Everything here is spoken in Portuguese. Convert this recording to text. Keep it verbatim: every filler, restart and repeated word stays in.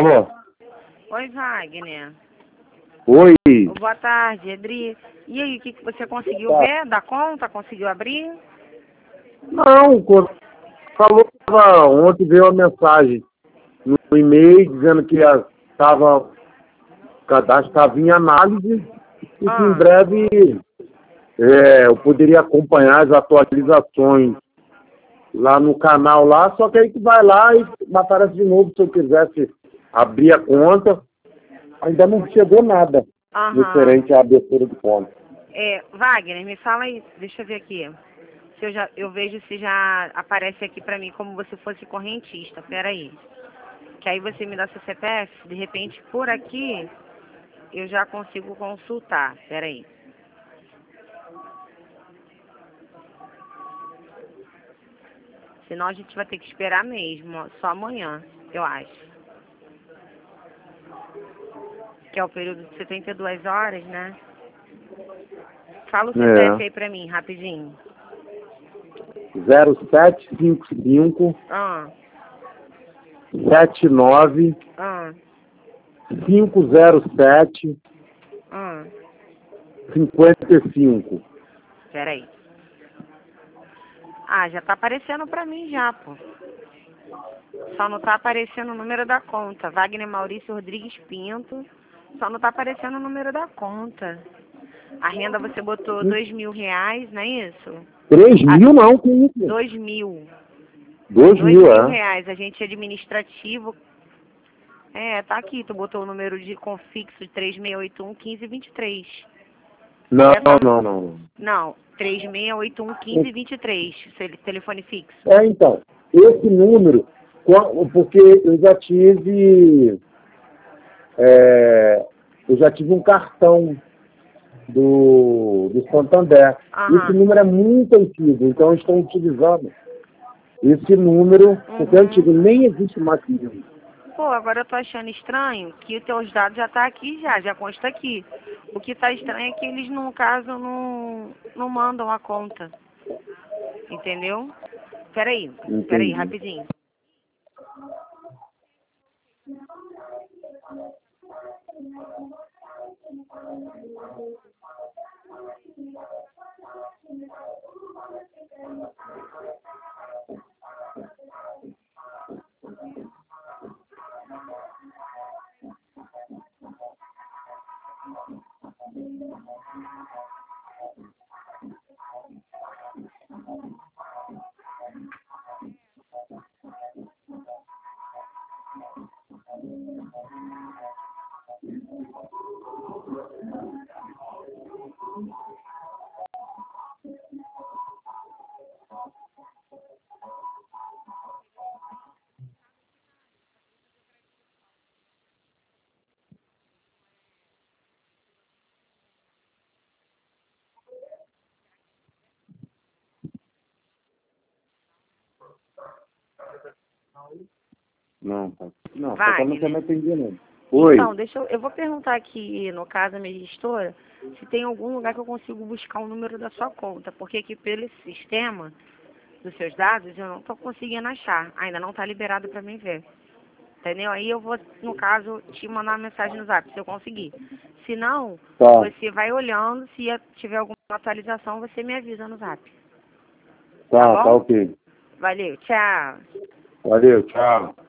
Alô? Oi, Wagner. Oi. Boa tarde, Edri. E aí, o que, que você conseguiu ver da conta? Conseguiu abrir? Não, quando falou que tava, ontem veio uma mensagem no e-mail dizendo que estava o cadastro estava em análise e que em Ah, breve é, eu poderia acompanhar as atualizações lá no canal lá, só que aí que vai lá e aparece de novo se eu quisesse abrir a conta. Ainda não chegou nada aham. referente à abertura de conta. É, Wagner, me fala aí, deixa eu ver aqui. Se eu, já, eu vejo se já aparece aqui pra mim como se fosse correntista. Pera aí. Que aí você me dá seu C P F, de repente por aqui eu já consigo consultar. Pera aí. Senão a gente vai ter que esperar mesmo, ó, só amanhã, eu acho. Que é o período de setenta e duas horas, né? Fala o C P F É. aí pra mim, rapidinho. zero sete cinco cinco Ah, sete nove ah, cinco zero sete ah. cinquenta e cinco. Peraí. Ah, já tá aparecendo pra mim já, pô. Só não tá aparecendo o número da conta. Wagner Maurício Rodrigues Pinto. Só não tá aparecendo o número da conta. A renda você botou dois mil reais, não é isso? Três Ah, mil não, que isso? dois mil. Dois Dois mil, mil é. reais. Agente administrativo. É, tá aqui. Tu botou o número de confixo três seis oito um, um cinco dois três. Não, Essa... não, não. Não, três seis oito um, um cinco dois três. Telefone fixo. É, então, esse número, qua- porque eu já tive, é, eu já tive um cartão do, do Santander. Esse Aham. número é muito antigo, então eu estou utilizando esse número, porque é Uhum. antigo, nem existe mais que isso. Pô, agora eu tô achando estranho que os teus dados já tá aqui já, já consta aqui. O que tá estranho é que eles, no caso, não, não mandam a conta. Entendeu? Peraí, peraí, Entendi. rapidinho. Não, tá. Não, só que eu não quero Wagner. me atender, não. Oi. Então, deixa eu, eu vou perguntar aqui, no caso, a minha gestora, se tem algum lugar que eu consigo buscar o número da sua conta, porque aqui pelo sistema dos seus dados eu não tô conseguindo achar, ainda não tá liberado para mim ver. Entendeu? Aí eu vou, no caso, te mandar uma mensagem no zap, se eu conseguir. Se não, Tá, você vai olhando, se tiver alguma atualização, você me avisa no zap. Tá tá, tá bom? ok. Valeu, tchau. Valeu, tchau.